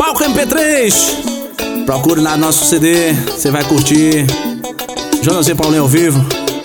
Palco MP3. Procure lá no nosso CD, você vai curtir. Jonas e Paulinho ao vivo.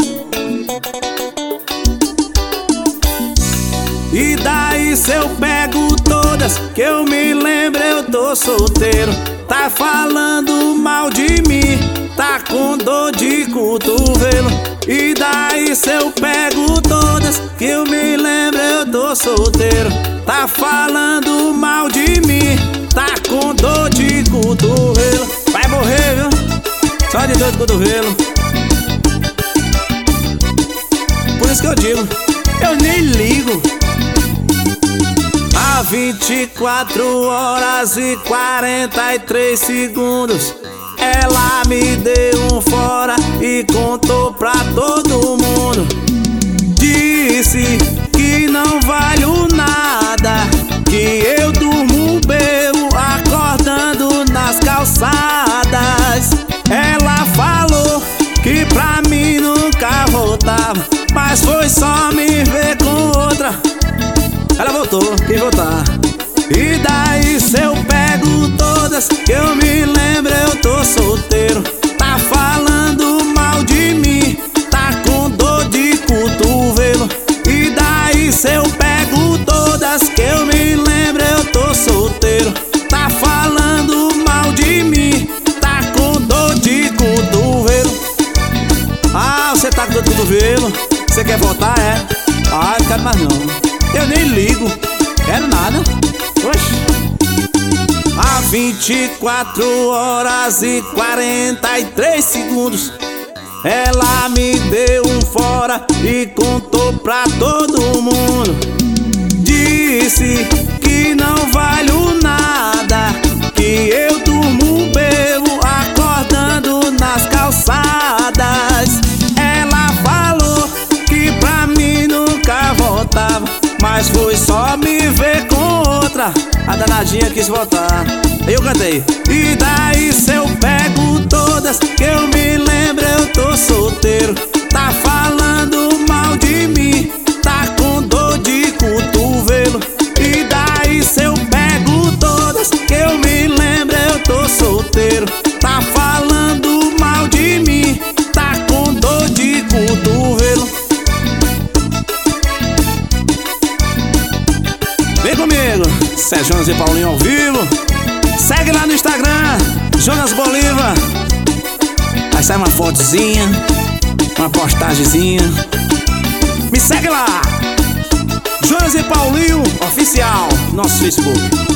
E daí se eu pego todas, que eu me lembro eu tô solteiro. Tá falando mal de mim, tá com dor de cotovelo. E daí se eu pego todas, que eu me lembro eu tô solteiro. Tá falando mal de mim, tá com dor de cotovelo. Vai morrer, viu? Só de dor de cotovelo. Por isso que eu digo, eu nem ligo. Há 24 horas e 43 segundos ela me deu um fora e contou pra todo mundo. Disse que não valho nada, que eu durmo bebo acordando nas calçadas. Ela falou que pra mim nunca voltava, mas foi só me ver com outra. Ela voltou, quis voltar. E daí se eu pego todas, que eu me lembro eu tô solteiro. Tá falando mal de mim, tá com dor de cotovelo. E daí se eu pego todas, que eu me lembro eu tô solteiro. Tá falando mal de mim, tá com dor de cotovelo. Ah, você tá com dor de cotovelo? Você quer voltar, é? Ah, não quero mais não. Eu nem ligo, quero nada. Oxi. Há 24 horas e 43 segundos ela me deu um fora e contou pra todo mundo. Disse que não valho nada, que eu durmo bebo acordando nas calçadas. Ela falou que pra mim nunca voltava, mas foi só me ver com outra. A danadinha quis voltar. Aí eu cantei. E daí se eu pego todas, que eu me lembro eu tô solteiro. Tá falando mal de mim, tá com dor de cotovelo. E daí se eu pego todas, que eu me lembro eu tô solteiro. Tá falando mal de mim, tá com dor de cotovelo. Vem comigo, Cê é Jonas e Paulinho ao vivo. Segue lá no Instagram, Jonas Bolívar. Aí sai uma fotozinha, uma postagemzinha. Me segue lá, Jonas e Paulinho Oficial, nosso Facebook.